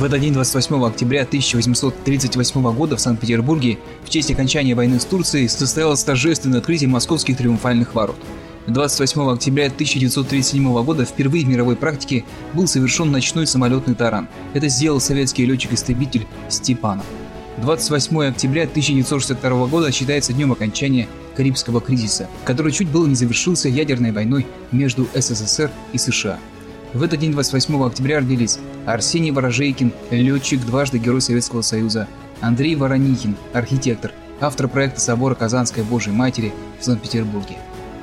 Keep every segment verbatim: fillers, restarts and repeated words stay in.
В этот день, двадцать восьмого октября тысяча восемьсот тридцать восьмого года в Санкт-Петербурге в честь окончания войны с Турцией состоялось торжественное открытие московских триумфальных ворот. двадцать восьмого октября тысяча девятьсот тридцать седьмого года впервые в мировой практике был совершен ночной самолетный таран. Это сделал советский летчик-истребитель Степанов. двадцать восьмого октября тысяча девятьсот шестьдесят второго года считается днем окончания Карибского кризиса, который чуть было не завершился ядерной войной между СССР и США. В этот день, двадцать восьмого октября, родились Арсений Ворожейкин, летчик, дважды Герой Советского Союза, Андрей Воронихин, архитектор, автор проекта собора Казанской Божией Матери в Санкт-Петербурге.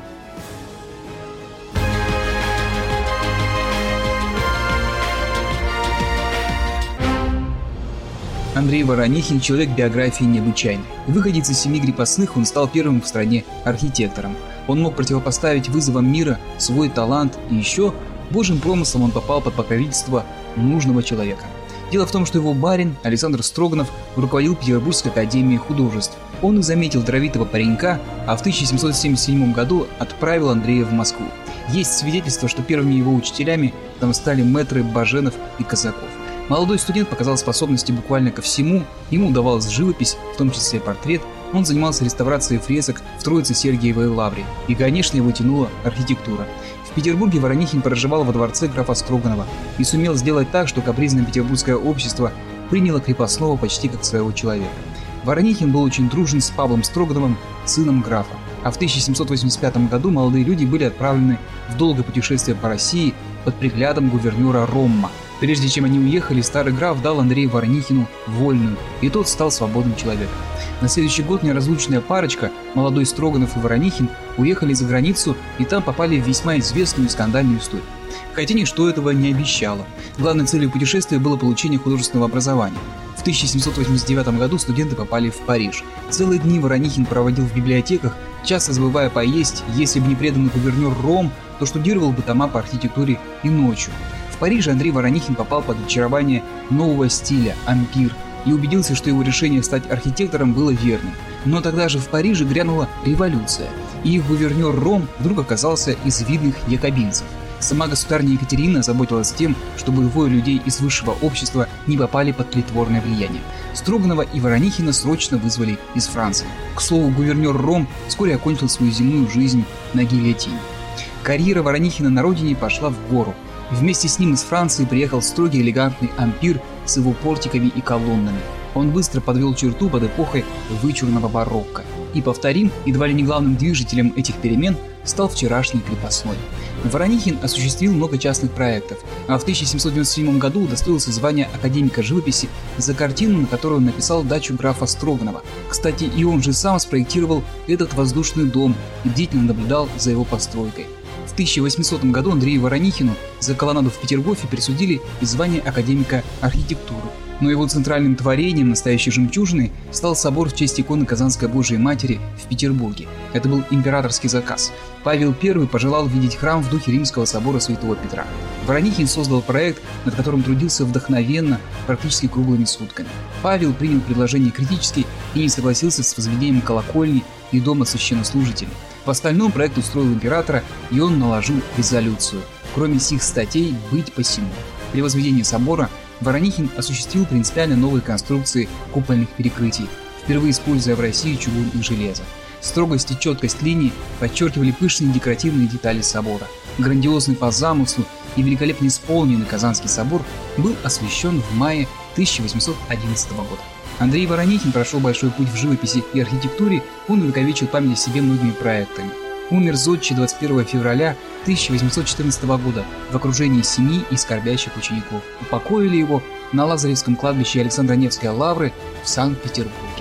Андрей Воронихин – человек биографии необычайный. Выходец из семьи крепостных, он стал первым в стране архитектором. Он мог противопоставить вызовам мира свой талант, и еще божьим промыслом он попал под покровительство нужного человека. Дело в том, что его барин Александр Строганов руководил Петербургской академией художеств. Он и заметил даровитого паренька, а в тысяча семьсот семьдесят седьмом году отправил Андрея в Москву. Есть свидетельство, что первыми его учителями там стали мэтры Баженов и Казаков. Молодой студент показал способности буквально ко всему, ему удавалась живопись, в том числе портрет, он занимался реставрацией фресок в Троице-Сергиевой лавре, и, конечно, его тянула архитектура. В Петербурге Воронихин проживал во дворце графа Строганова и сумел сделать так, что капризное петербургское общество приняло крепостного почти как своего человека. Воронихин был очень дружен с Павлом Строгановым, сыном графа, а в тысяча семьсот восемьдесят пятом году молодые люди были отправлены в долгое путешествие по России под приглядом гувернера Ромма. Прежде чем они уехали, старый граф дал Андрею Воронихину вольную, и тот стал свободным человеком. На следующий год неразлучная парочка, молодой Строганов и Воронихин, уехали за границу и там попали в весьма известную и скандальную историю. Хотя ничто этого не обещало. Главной целью путешествия было получение художественного образования. В тысяча семьсот восемьдесят девятом году студенты попали в Париж. Целые дни Воронихин проводил в библиотеках, часто забывая поесть. Если бы не преданный гувернер Ром, то штудировал бы тома по архитектуре и ночью. В Париже Андрей Воронихин попал под очарование нового стиля «Ампир» и убедился, что его решение стать архитектором было верным. Но тогда же в Париже грянула революция, и их гувернер Ром вдруг оказался из видных якобинцев. Сама государыня Екатерина заботилась тем, чтобы двое людей из высшего общества не попали под тлетворное влияние. Строганова и Воронихина срочно вызвали из Франции. К слову, гувернер Ром вскоре окончил свою земную жизнь на гильотине. Карьера Воронихина на родине пошла в гору. Вместе с ним из Франции приехал строгий элегантный ампир с его портиками и колоннами. Он быстро подвел черту под эпохой вычурного барокко. И повторим, едва ли не главным движителем этих перемен стал вчерашний крепостной. Воронихин осуществил много частных проектов, а в тысяча семьсот девяносто седьмом году удостоился звания академика живописи за картину, на которую он написал дачу графа Строганова. Кстати, и он же сам спроектировал этот воздушный дом и бдительно наблюдал за его постройкой. В тысяча восьмисотом году Андрею Воронихину за колоннаду в Петергофе присудили и звание академика архитектуры. Но его центральным творением, настоящей жемчужиной, стал собор в честь иконы Казанской Божией Матери в Петербурге. Это был императорский заказ. Павел Первый пожелал видеть храм в духе Римского собора Святого Петра. Воронихин создал проект, над которым трудился вдохновенно, практически круглыми сутками. Павел принял предложение критически и не согласился с возведением колокольни и дома священнослужителей. В остальном проект устроил императора, и он наложил резолюцию. Кроме сих статей, быть посему. При возведении собора Воронихин осуществил принципиально новые конструкции купольных перекрытий, впервые используя в России чугун и железо. Строгость и четкость линий подчеркивали пышные декоративные детали собора. Грандиозный по замыслу и великолепно исполненный Казанский собор был освящен в мае тысяча восемьсот одиннадцатого года. Андрей Воронихин прошел большой путь в живописи и архитектуре, он увековечил память о себе многими проектами. Умер зодчий двадцать первого февраля тысяча восемьсот четырнадцатого года в окружении семьи и скорбящих учеников. Упокоили его на Лазаревском кладбище Александро-Невской лавры в Санкт-Петербурге.